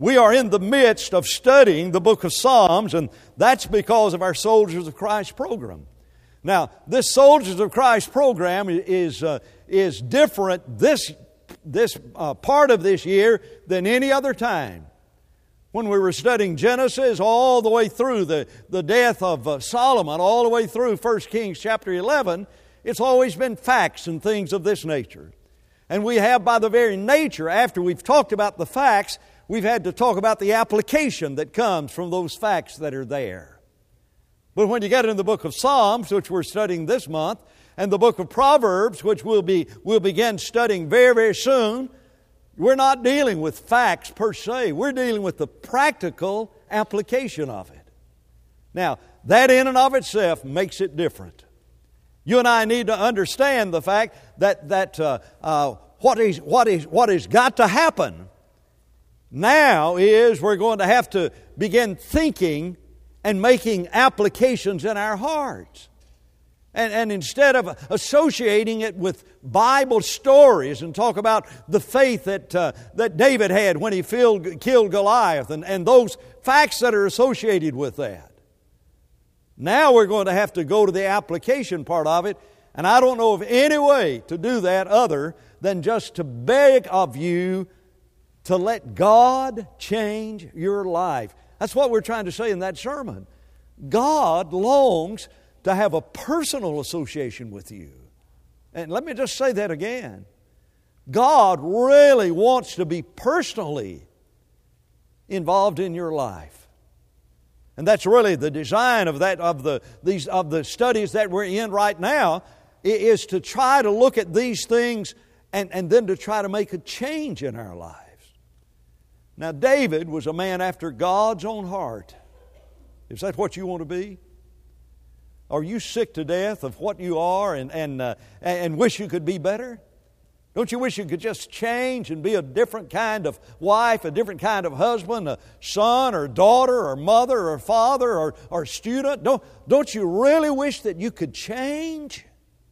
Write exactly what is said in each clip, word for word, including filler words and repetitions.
We are in the midst of studying the book of Psalms, and that's because of our Soldiers of Christ program. Now, this Soldiers of Christ program is uh, is different this this uh, part of this year than any other time. When we were studying Genesis all the way through the, the death of uh, Solomon, all the way through First Kings chapter eleven, it's always been facts and things of this nature. And we have, by the very nature, after we've talked about the facts, we've had to talk about the application that comes from those facts that are there. But when you get in the book of Psalms, which we're studying this month, and the book of Proverbs, which we'll, be, we'll begin studying very, very soon, we're not dealing with facts per se. We're dealing with the practical application of it. Now, that in and of itself makes it different. You and I need to understand the fact that, that uh, uh, what, is, what, is, what has got to happen now is we're going to have to begin thinking and making applications in our hearts. And, and instead of associating it with Bible stories and talk about the faith that, uh, that David had when he filled, killed Goliath and, and those facts that are associated with that. Now we're going to have to go to the application part of it, and I don't know of any way to do that other than just to beg of you to let God change your life. That's what we're trying to say in that sermon. God longs to have a personal association with you. And let me just say that again. God really wants to be personally involved in your life. And that's really the design of that of the these of the studies that we're in right now, is to try to look at these things and, and then to try to make a change in our lives. Now, David was a man after God's own heart. Is that what you want to be? Are you sick to death of what you are and, and, uh, and wish you could be better? Don't you wish you could just change and be a different kind of wife, a different kind of husband, a son or daughter or mother or father or, or student? Don't, don't you really wish that you could change?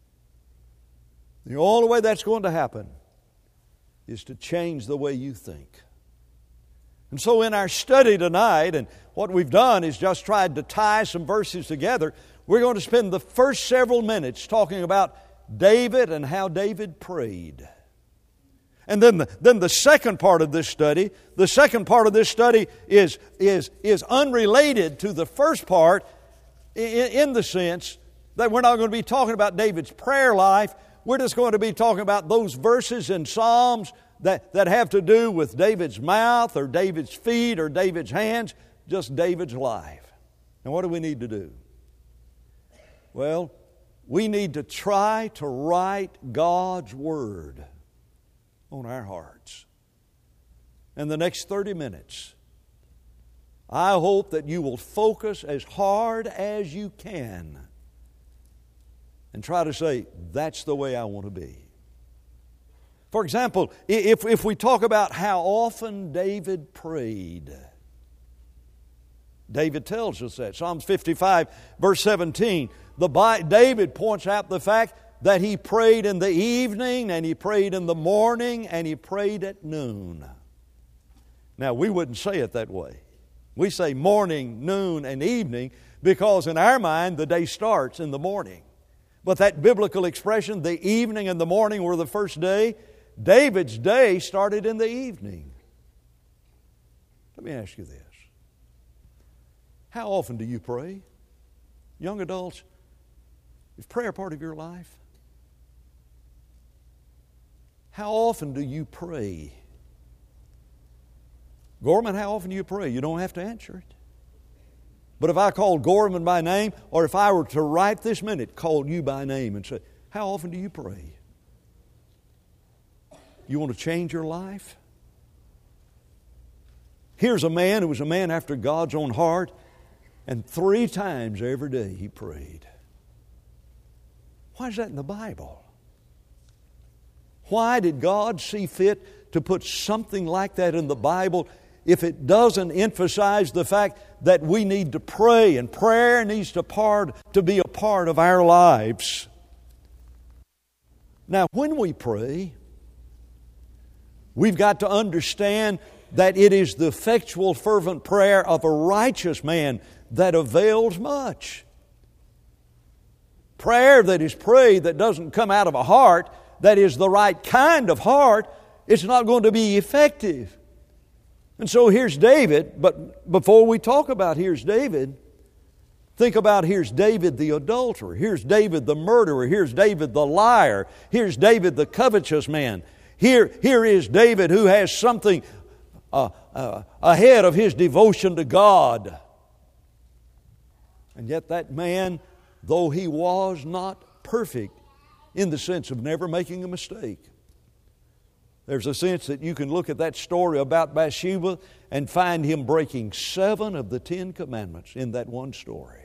The only way that's going to happen is to change the way you think. And so in our study tonight, and what we've done is just tried to tie some verses together, we're going to spend the first several minutes talking about David and how David prayed. And then the, then the second part of this study, the second part of this study is, is, is unrelated to the first part in, in the sense that we're not going to be talking about David's prayer life. We're just going to be talking about those verses in Psalms that, that have to do with David's mouth or David's feet or David's hands, just David's life. And what do we need to do? Well, we need to try to write God's Word on our hearts. In the next thirty minutes, I hope that you will focus as hard as you can and try to say, that's the way I want to be. For example, if, if we talk about how often David prayed, David tells us that. Psalms fifty-five, verse seventeen, the, David points out the fact that he prayed in the evening, and he prayed in the morning, and he prayed at noon. Now, we wouldn't say it that way. We say morning, noon, and evening because in our mind the day starts in the morning. But that biblical expression, the evening and the morning were the first day, David's day started in the evening. Let me ask you this. How often do you pray? Young adults, is prayer part of your life? How often do you pray? Gorman, how often do you pray? You don't have to answer it. But if I called Gorman by name, or if I were to right this minute call you by name and say, how often do you pray? You want to change your life? Here's a man who was a man after God's own heart, and three times every day he prayed. Why is that in the Bible? Why did God see fit to put something like that in the Bible if it doesn't emphasize the fact that we need to pray, and prayer needs to, part, to be a part of our lives? Now, when we pray, we've got to understand that it is the effectual fervent prayer of a righteous man that avails much. Prayer that is prayed that doesn't come out of a heart that is the right kind of heart, it's not going to be effective. And so here's David, but before we talk about here's David, think about here's David the adulterer, here's David the murderer, here's David the liar, here's David the covetous man. Here, here is David who has something uh, uh, ahead of his devotion to God. And yet that man, though he was not perfect in the sense of never making a mistake, there's a sense that you can look at that story about Bathsheba and find him breaking seven of the Ten Commandments in that one story.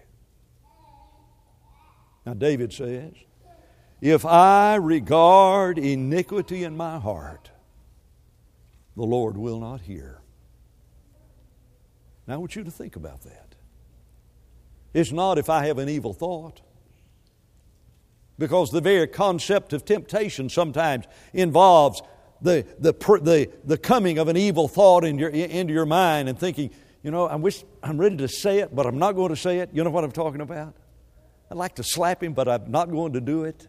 Now David says, if I regard iniquity in my heart, the Lord will not hear. Now I want you to think about that. It's not if I have an evil thought. Because the very concept of temptation sometimes involves the, the, the, the coming of an evil thought in your, into your mind and thinking, you know, I wish I'm ready to say it, but I'm not going to say it. You know what I'm talking about? I'd like to slap him, but I'm not going to do it.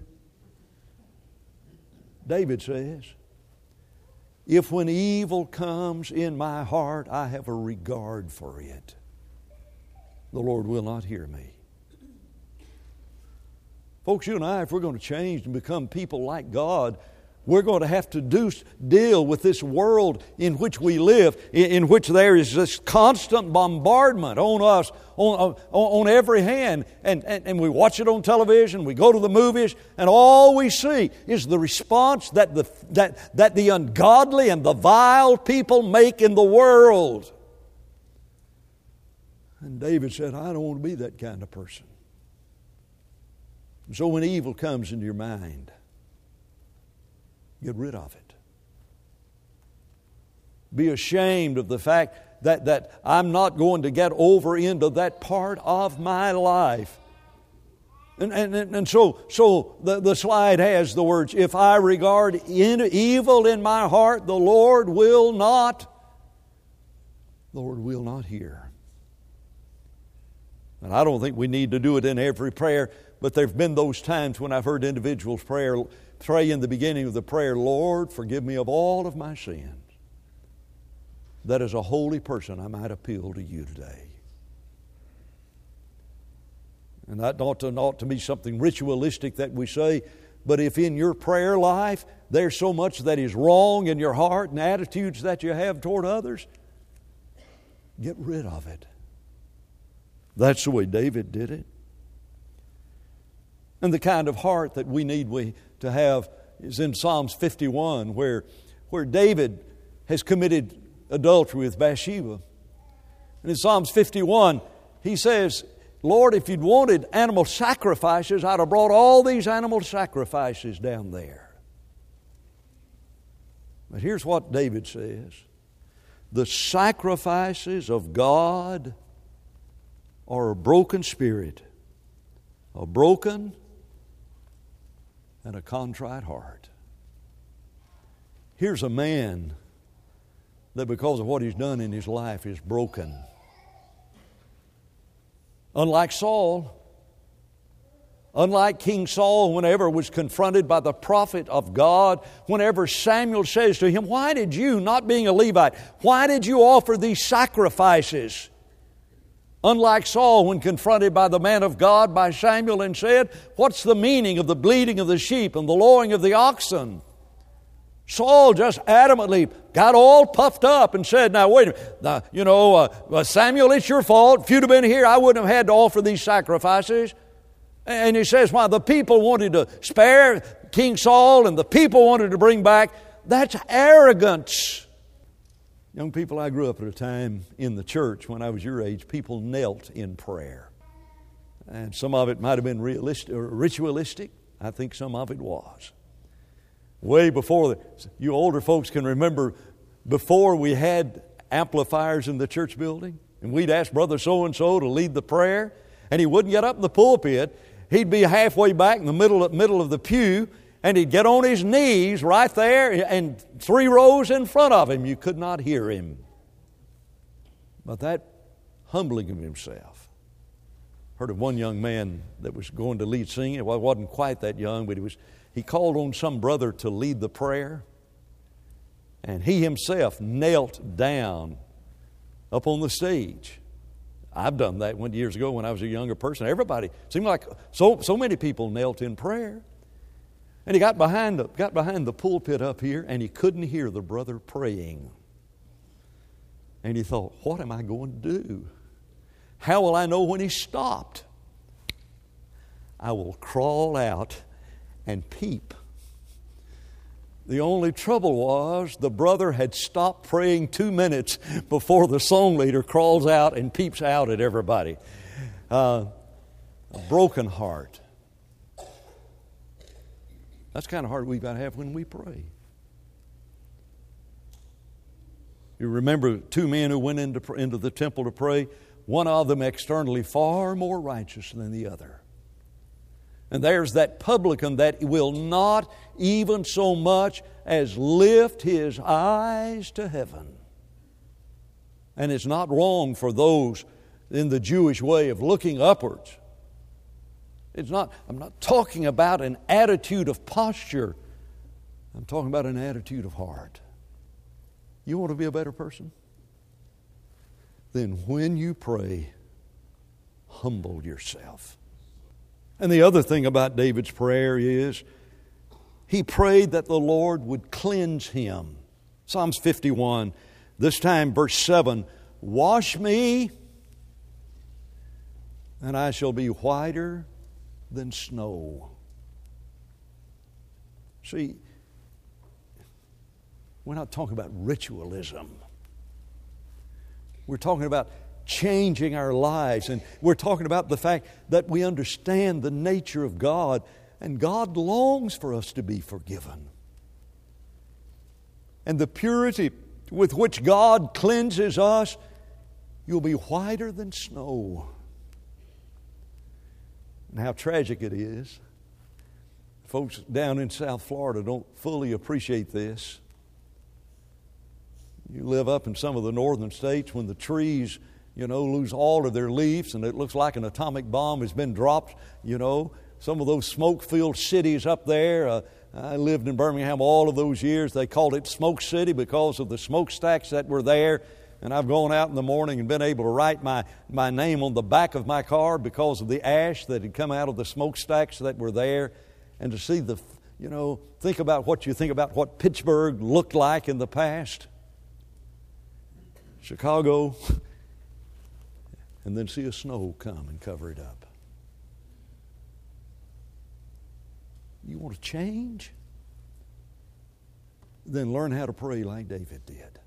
David says, if when evil comes in my heart, I have a regard for it, the Lord will not hear me. Folks, you and I, if we're going to change and become people like God, we're going to have to do, deal with this world in which we live, in, in which there is this constant bombardment on us, on, on, on every hand. And, and, and we watch it on television, we go to the movies, and all we see is the response that the, that, that the ungodly and the vile people make in the world. And David said, I don't want to be that kind of person. And so when evil comes into your mind, get rid of it. Be ashamed of the fact that, that I'm not going to get over into that part of my life. And, and, and so, so the, the slide has the words, if I regard in, evil in my heart, the Lord will not, the Lord will not hear. And I don't think we need to do it in every prayer, but there have been those times when I've heard individuals prayer, pray in the beginning of the prayer, Lord, forgive me of all of my sins, that as a holy person I might appeal to you today. And that ought to, ought to be something ritualistic that we say, but if in your prayer life there's so much that is wrong in your heart and attitudes that you have toward others, get rid of it. That's the way David did it. And the kind of heart that we need we to have is in Psalms fifty-one, where, where David has committed adultery with Bathsheba. And in Psalms fifty-one, he says, Lord, if you'd wanted animal sacrifices, I'd have brought all these animal sacrifices down there. But here's what David says. The sacrifices of God are a broken spirit, a broken and a contrite heart. Here's a man that because of what he's done in his life is broken. Unlike Saul, unlike King Saul, whenever was confronted by the prophet of God, whenever Samuel says to him, why did you, not being a Levite, why did you offer these sacrifices? Unlike Saul, when confronted by the man of God, by Samuel, and said, what's the meaning of the bleating of the sheep and the lowing of the oxen? Saul just adamantly got all puffed up and said, now wait a minute, now, you know, uh, Samuel, it's your fault. If you'd have been here, I wouldn't have had to offer these sacrifices. And he says, why, the people wanted to spare King Saul and the people wanted to bring back. That's arrogance. Young people, I grew up at a time in the church when I was your age, people knelt in prayer. And some of it might have been realistic or ritualistic. I think some of it was. Way before, the, you older folks can remember, before we had amplifiers in the church building, and we'd ask Brother so-and-so to lead the prayer, and he wouldn't get up in the pulpit. He'd be halfway back in the middle, middle of the pew, and he'd get on his knees right there and three rows in front of him. You could not hear him. But that humbling of himself. Heard of one young man that was going to lead singing. Well, he wasn't quite that young, but he was. He called on some brother to lead the prayer. And he himself knelt down up on the stage. I've done that one years ago when I was a younger person. Everybody, seemed like so so many people knelt in prayer. And he got behind the, got behind the pulpit up here, and he couldn't hear the brother praying. And he thought, what am I going to do? How will I know when he stopped? I will crawl out and peep. The only trouble was the brother had stopped praying two minutes before the song leader crawls out and peeps out at everybody. Uh, a broken heart. That's the kind of heart we've got to have when we pray. You remember two men who went into, into the temple to pray, one of them externally far more righteous than the other. And there's that publican that will not even so much as lift his eyes to heaven. And it's not wrong for those in the Jewish way of looking upwards. It's not, I'm not talking about an attitude of posture. I'm talking about an attitude of heart. You want to be a better person? Then when you pray, humble yourself. And the other thing about David's prayer is he prayed that the Lord would cleanse him. Psalms fifty-one, this time verse seven, wash me and I shall be whiter than snow. See, we're not talking about ritualism. We're talking about changing our lives. And we're talking about the fact that we understand the nature of God, and God longs for us to be forgiven. And the purity with which God cleanses us, you'll be whiter than snow. And how tragic it is. Folks down in South Florida don't fully appreciate this. You live up in some of the northern states when the trees, you know, lose all of their leaves and it looks like an atomic bomb has been dropped, you know. Some of those smoke-filled cities up there, uh, I lived in Birmingham all of those years. They called it Smoke City because of the smokestacks that were there. And I've gone out in the morning and been able to write my, my name on the back of my car because of the ash that had come out of the smokestacks that were there. And to see the, you know, think about what you think about what Pittsburgh looked like in the past. Chicago, and then see a snow come and cover it up. You want to change? Then learn how to pray like David did.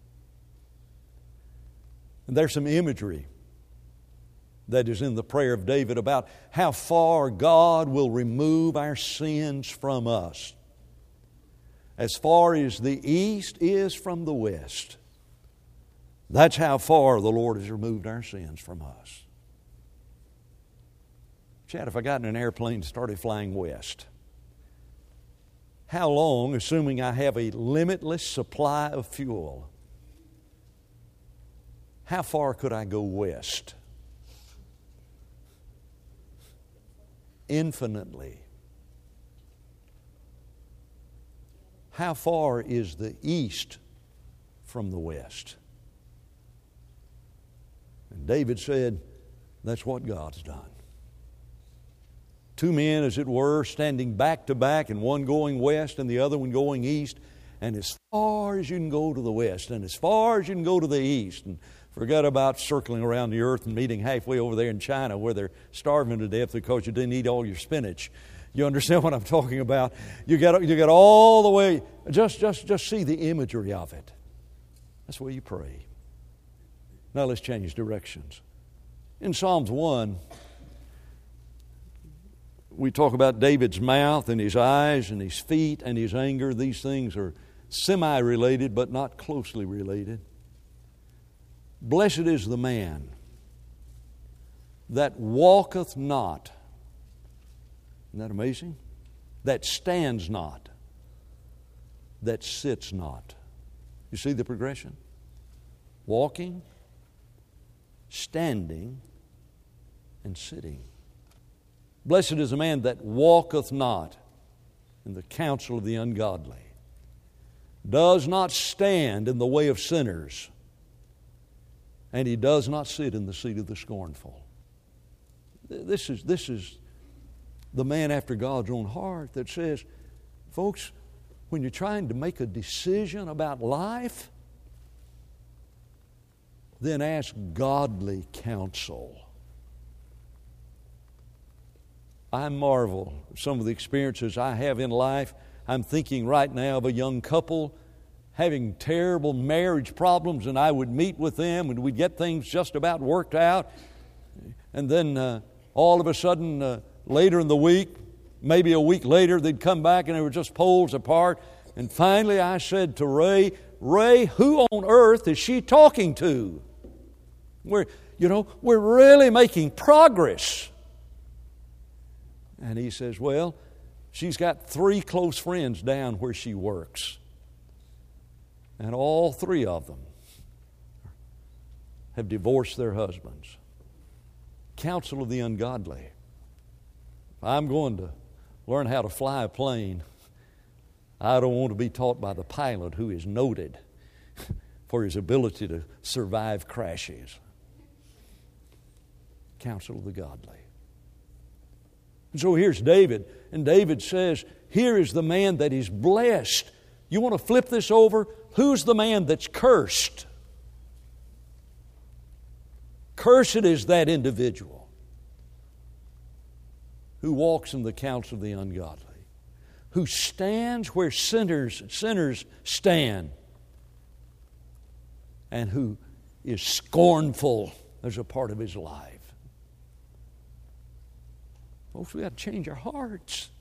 And there's some imagery that is in the prayer of David about how far God will remove our sins from us. As far as the east is from the west. That's how far the Lord has removed our sins from us. Chad, if I got in an airplane and started flying west, how long, assuming I have a limitless supply of fuel, how far could I go west? Infinitely. How far is the east from the west? And David said, that's what God's done. Two men, as it were, standing back to back, and one going west and the other one going east. And as far as you can go to the west, and as far as you can go to the east, and forget about circling around the earth and meeting halfway over there in China where they're starving to death because you didn't eat all your spinach. You understand what I'm talking about? You got you got all the way. Just just just see the imagery of it. That's the way you pray. Now let's change directions. In Psalms one, we talk about David's mouth and his eyes and his feet and his anger. These things are semi-related but not closely related. Blessed is the man that walketh not. Isn't that amazing? That stands not. That sits not. You see the progression? Walking, standing, and sitting. Blessed is the man that walketh not in the counsel of the ungodly, does not stand in the way of sinners, and he does not sit in the seat of the scornful. This is, this is the man after God's own heart that says, folks, when you're trying to make a decision about life, then ask godly counsel. I marvel at some of the experiences I have in life. I'm thinking right now of a young couple having terrible marriage problems, and I would meet with them and we'd get things just about worked out. And then uh, all of a sudden, uh, later in the week, maybe a week later, they'd come back and they were just poles apart. And finally I said to Ray, Ray, who on earth is she talking to? We're, you know, we're really making progress. And he says, well, she's got three close friends down where she works. And all three of them have divorced their husbands. Counsel of the ungodly. I'm going to learn how to fly a plane. I don't want to be taught by the pilot who is noted for his ability to survive crashes. Counsel of the godly. And so here's David, and David says, here is the man that is blessed. You want to flip this over? Who's the man that's cursed? Cursed is that individual who walks in the counsel of the ungodly, who stands where sinners, sinners stand, and who is scornful as a part of his life. Folks, we got to change our hearts.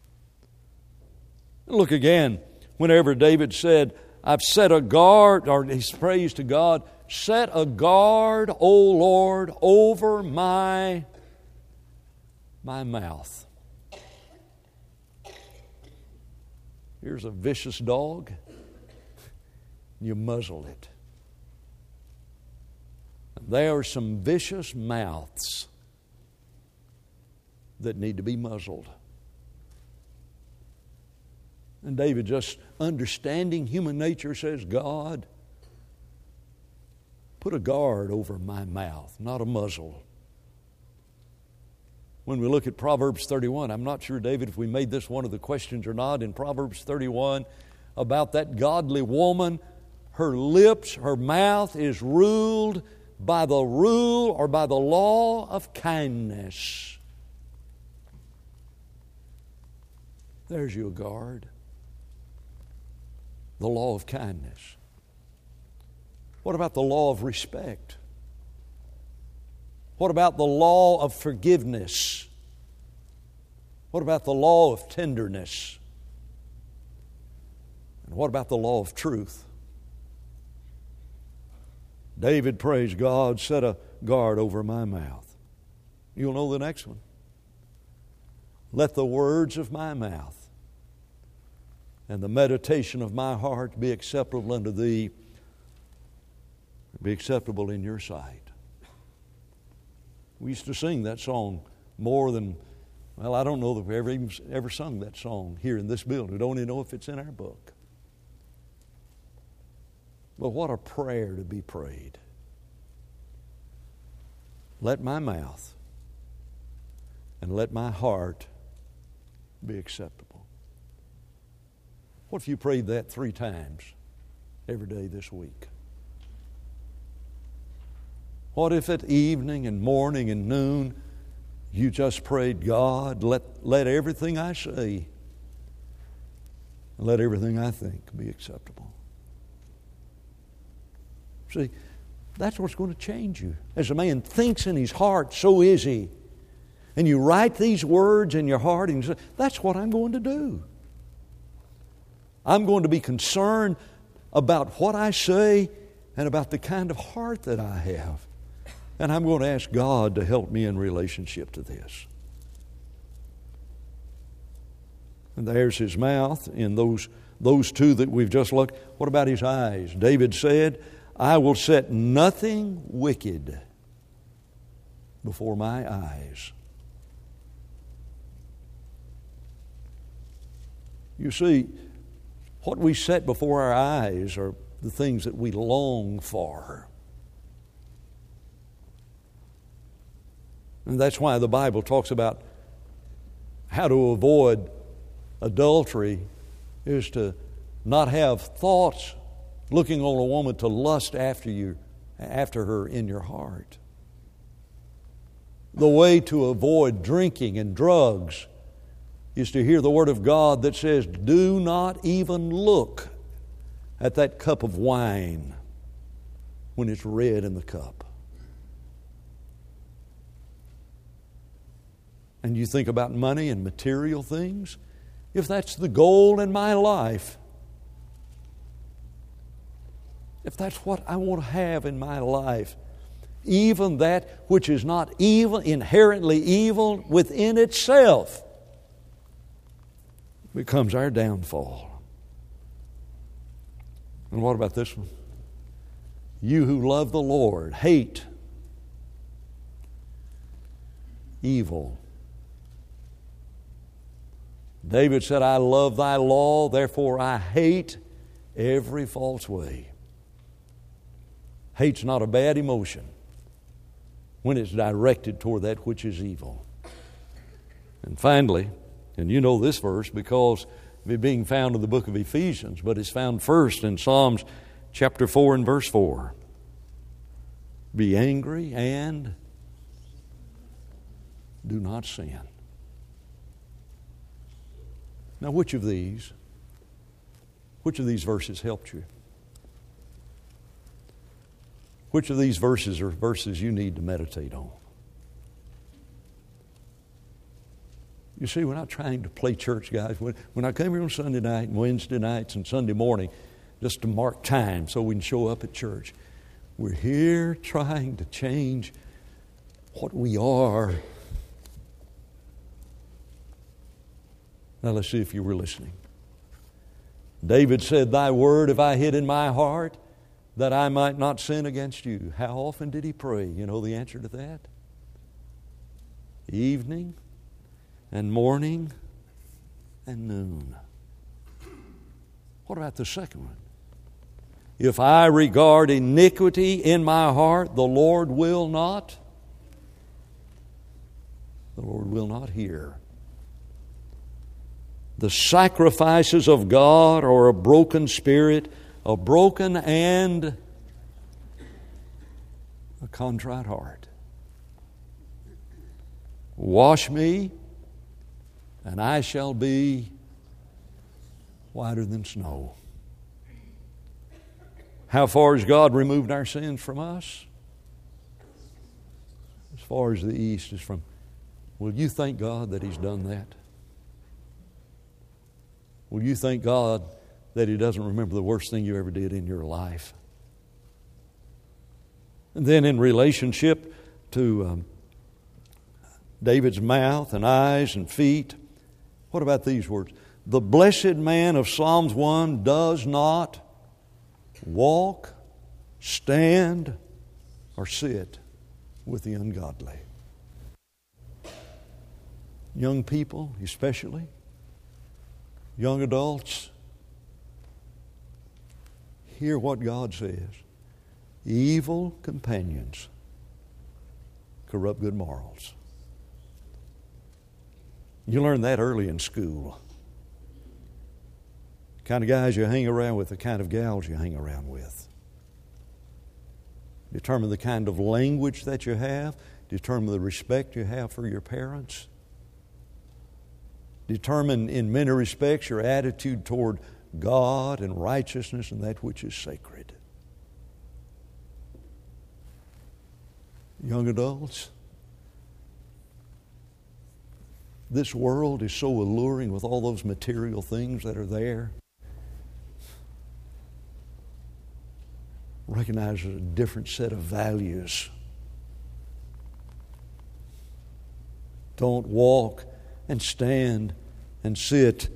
Look again, whenever David said, I've set a guard, or he's praised to God, set a guard, O Lord, over my, my mouth. Here's a vicious dog. You muzzle it. There are some vicious mouths that need to be muzzled. And David, just understanding human nature, says, God, put a guard over my mouth, not a muzzle. When we look at Proverbs thirty-one, I'm not sure, David, if we made this one of the questions or not, in Proverbs thirty-one, about that godly woman, her lips, her mouth is ruled by the rule or by the law of kindness. There's your guard. The law of kindness. What about the law of respect? What about the law of forgiveness? What about the law of tenderness? And what about the law of truth? David, praise God, set a guard over my mouth. You'll know the next one. Let the words of my mouth and the meditation of my heart be acceptable unto Thee, be acceptable in Your sight. We used to sing that song more than, well, I don't know that we ever even ever sung that song here in this building. We don't even know if it's in our book. But what a prayer to be prayed. Let my mouth and let my heart be acceptable. What if you prayed that three times every day this week? What if at evening and morning and noon you just prayed, God, let, let everything I say, let everything I think be acceptable? See, that's what's going to change you. As a man thinks in his heart, so is he. And you write these words in your heart and you say, that's what I'm going to do. I'm going to be concerned about what I say and about the kind of heart that I have. And I'm going to ask God to help me in relationship to this. And there's his mouth in those, those two that we've just looked. What about his eyes? David said, I will set nothing wicked before my eyes. You see, what we set before our eyes are the things that we long for. And that's why the Bible talks about how to avoid adultery is to not have thoughts looking on a woman to lust after you, after her in your heart. The way to avoid drinking and drugs is to hear the Word of God that says, do not even look at that cup of wine when it's red in the cup. And you think about money and material things, if that's the goal in my life, if that's what I want to have in my life, even that which is not evil, inherently evil within itself, becomes our downfall. And what about this one? You who love the Lord, hate evil. David said, I love thy law, therefore I hate every false way. Hate's not a bad emotion when it's directed toward that which is evil. And finally, and you know this verse because of it being found in the book of Ephesians, but it's found first in Psalms chapter four and verse four. Be angry and do not sin. Now, which of these, which of these verses helped you? Which of these verses are verses you need to meditate on? You see, we're not trying to play church, guys. When, when I come here on Sunday night and Wednesday nights and Sunday morning, just to mark time so we can show up at church, we're here trying to change what we are. Now let's see if you were listening. David said, thy word have I hid in my heart that I might not sin against you. How often did he pray? You know the answer to that? Evening and morning and noon. What about the second one? If I regard iniquity in my heart, the Lord will not, the Lord will not hear. The sacrifices of God are a broken spirit, a broken and a contrite heart. Wash me, and I shall be whiter than snow. How far has God removed our sins from us? As far as the east is from. Will you thank God that He's done that? Will you thank God that He doesn't remember the worst thing you ever did in your life? And then in relationship to um, David's mouth and eyes and feet, what about these words? The blessed man of Psalms one does not walk, stand, or sit with the ungodly. Young people especially, young adults, hear what God says. Evil companions corrupt good morals. You learn that early in school. The kind of guys you hang around with, the kind of gals you hang around with. Determine the kind of language that you have. Determine the respect you have for your parents. Determine in many respects your attitude toward God and righteousness and that which is sacred. Young adults, this world is so alluring with all those material things that are there. Recognize there's a different set of values. Don't walk and stand and sit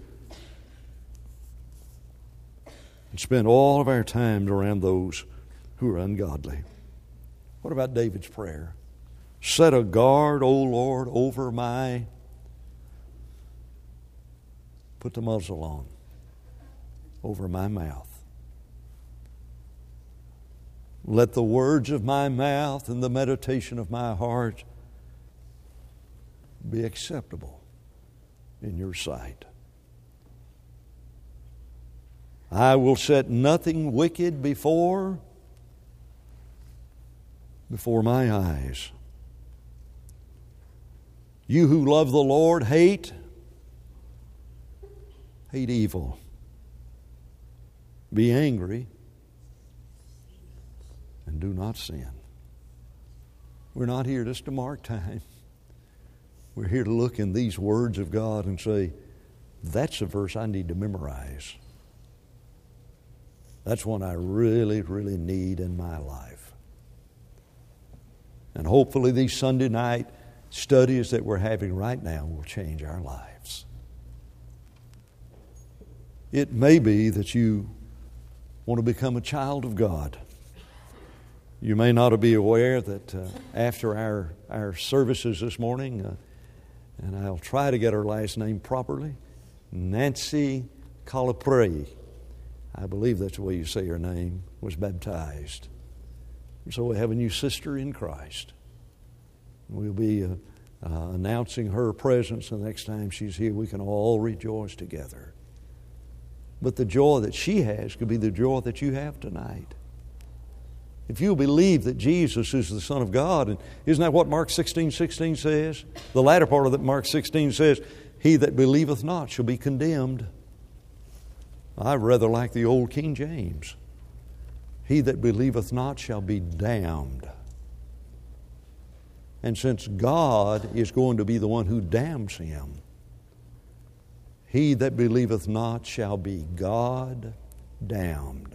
and spend all of our time around those who are ungodly. What about David's prayer? Set a guard, O Lord, over my... Put the muzzle on. Over my mouth. Let the words of my mouth and the meditation of my heart be acceptable in your sight. I will set nothing wicked before, before my eyes. You who love the Lord hate, hate evil. Be angry and do not sin. We're not here just to mark time. We're here to look in these words of God and say, that's a verse I need to memorize. That's one I really, really need in my life. And hopefully these Sunday night studies that we're having right now will change our lives. It may be that you want to become a child of God. You may not be aware that uh, after our, our services this morning, uh, and I'll try to get her last name properly, Nancy Calipre, I believe that's the way you say her name, was baptized. So we have a new sister in Christ. We'll be uh, uh, announcing her presence the next time she's here. We can all rejoice together. But the joy that she has could be the joy that you have tonight. If you believe that Jesus is the Son of God, and isn't that what Mark sixteen sixteen says? The latter part of that Mark sixteen says, he that believeth not shall be condemned. I rather like the old King James. He that believeth not shall be damned. And since God is going to be the one who damns him, he that believeth not shall be God damned.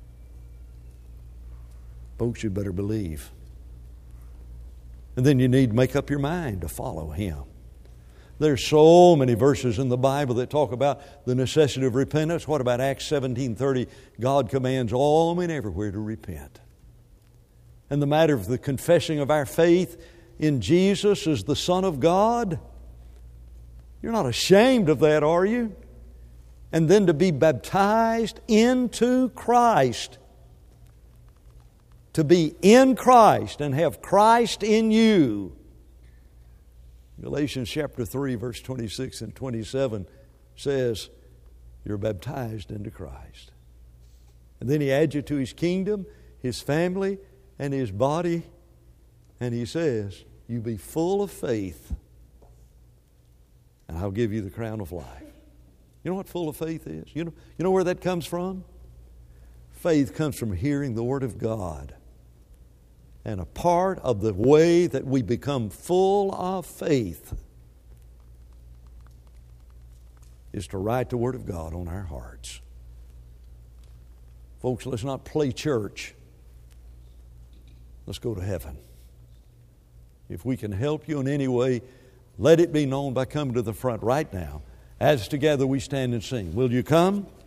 Folks, you better believe. And then you need to make up your mind to follow Him. There's so many verses in the Bible that talk about the necessity of repentance. What about Acts seventeen thirty? God commands all men everywhere to repent. And the matter of the confessing of our faith in Jesus as the Son of God, you're not ashamed of that, are you? And then to be baptized into Christ. To be in Christ and have Christ in you. Galatians chapter three, verse twenty-six and twenty-seven says, you're baptized into Christ. And then He adds you to His kingdom, His family, and His body. And He says, you be full of faith, and I'll give you the crown of life. You know what full of faith is? You know, you know where that comes from? Faith comes from hearing the Word of God. And a part of the way that we become full of faith is to write the Word of God on our hearts. Folks, let's not play church. Let's go to heaven. If we can help you in any way, let it be known by coming to the front right now. As together we stand and sing. Will you come?